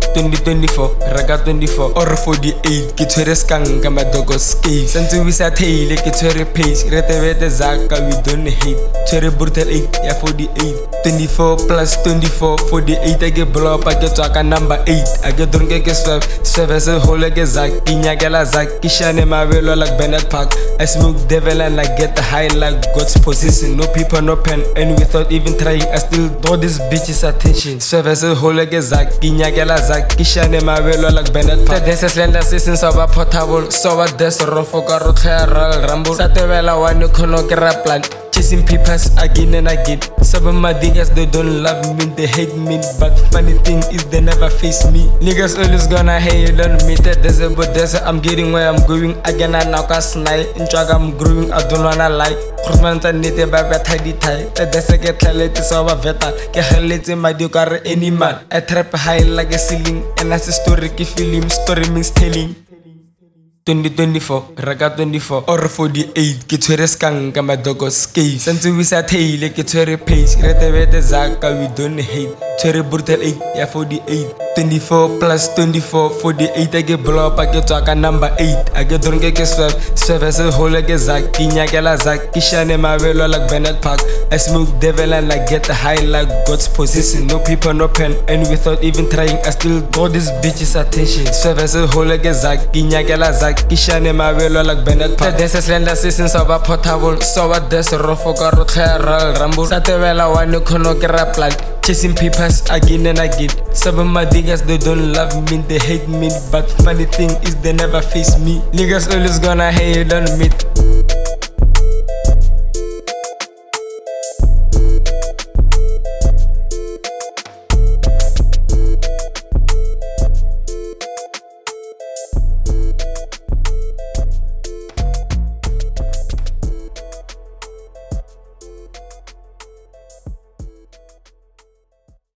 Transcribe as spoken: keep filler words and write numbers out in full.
twenty twenty-four, raka twenty-four or forty-eight ke tshwere skang ka madogo skate sentse we sa theile ke tshwere page re tebete zaka we don't hate tshwere brutal eight ya forty-eight twenty-four plus twenty-four forty-eight I get blow up I get tswaka number eight I get drunk ke swerve swerve se hole ke zak ke nyakela zak ke shane mabelo like Bennett Park I smoke devil and I get the high like God's position no people no pen and without even trying I still draw this bitch's attention swerve se hole ke zak ke nyakela zak ke shane mabelo like Bennett Park this is slender seasons of a portable so what this rofo ka ro tlhera rambo sa tebela one khono ke rap plan chasing papers again and again some of my niggas they don't love me they hate me but funny thing is they never face me niggas always gonna hate on me that there's a but there's a, I'm getting where I'm going again and now cause night in track I'm growing I don't wanna lie Christmas and need a baby tidy tie that there's a get talent so a veta ke helete my do car any man I trap high like a ceiling and that's a story ke film story means telling twenty twenty-four, raka twenty-four or forty-eight ke tshwere skang ka madogo skate sentse we sa theile ke tshwere page re tebete zaka we don't hate tshwere brutal eight ya forty-eight twenty-four plus twenty-four forty-eight I get blow up I get tswaka number eight I get drunk ke swerve swerve se hole ke zak ke nyakela zak ke shane mabelo like Bennett Park I smoke devil and I get the high like God's position no people no pen and without even trying I still draw this bitch's attention swerve se hole ke zak ke nyakela zak ke shane mabelo like Bennett Park this is slender seasons of a portable so what this rofo ka ro tlhera rambo sa tebela one khono ke rap plan chasing papers again and again some of my niggas they don't love me they hate me but funny thing is they never face me niggas always gonna hate on me